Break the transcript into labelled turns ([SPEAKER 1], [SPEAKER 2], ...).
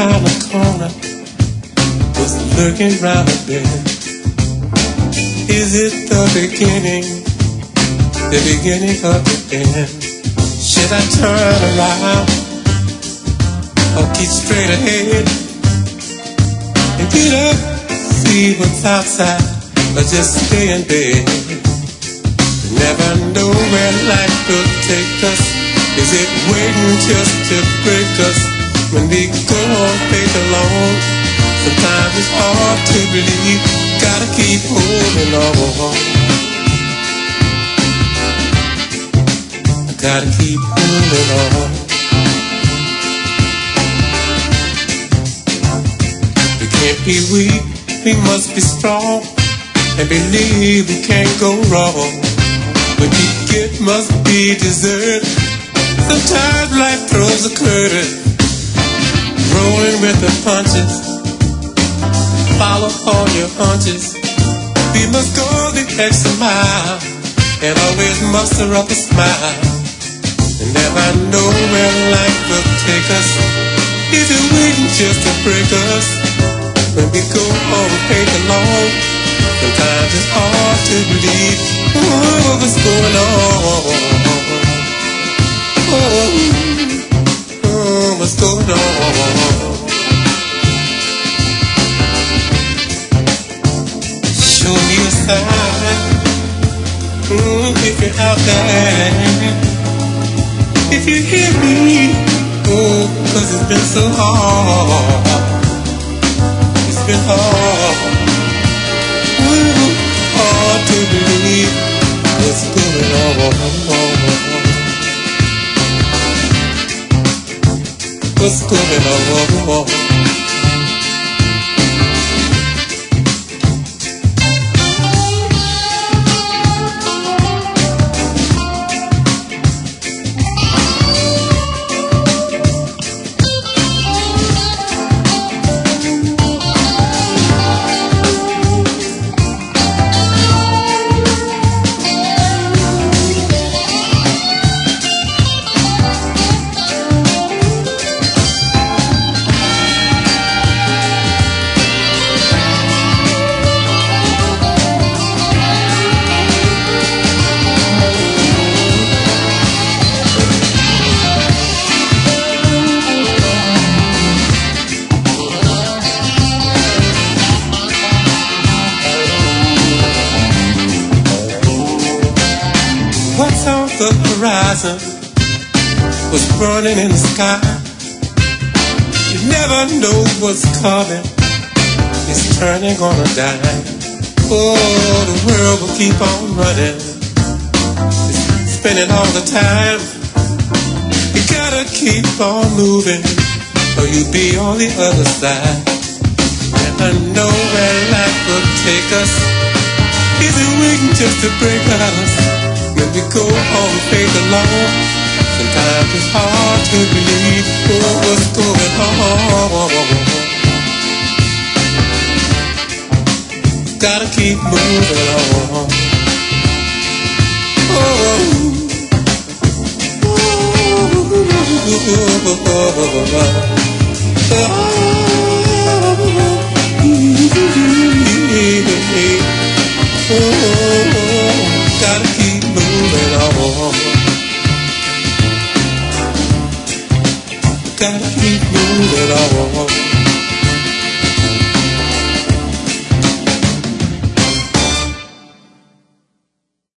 [SPEAKER 1] around the corner was lurking round the bend. Is it the beginning of the end? Should I turn around or keep straight ahead and get up, see what's outside, or just stay in bed? Never know where life will take us. Is it waiting just to break us when we go on faith alone? Sometimes it's hard to believe. Gotta keep holding on. I gotta keep holding on. We can't be weak, we must be strong, and believe we can't go wrong. What we get must be deserved. Sometimes life throws a curve, rolling with the punches. Follow all your hunches. We must go the extra mile and always muster up a smile. And never know where life will take us. Is it waiting just to break us when we go on faith alone? Sometimes it's hard to believe what's going on. What's going on? Show me a sign, if you're out there, if you hear me, 'cause it's been so hard, it's been hard, hard to believe what's going on. What's going on? What's on the horizon was burning in the sky. You never know what's coming. It's turning on a dime. Oh, the world will keep on running. It's spinning all the time. You gotta keep on moving, or you'll be on the other side. Never know where life will take us. Is it waiting just to break us when we go on faith alone? Sometimes it's hard to believe what's going on. Gotta keep moving on. Gotta keep moving on. Gotta keep moving on.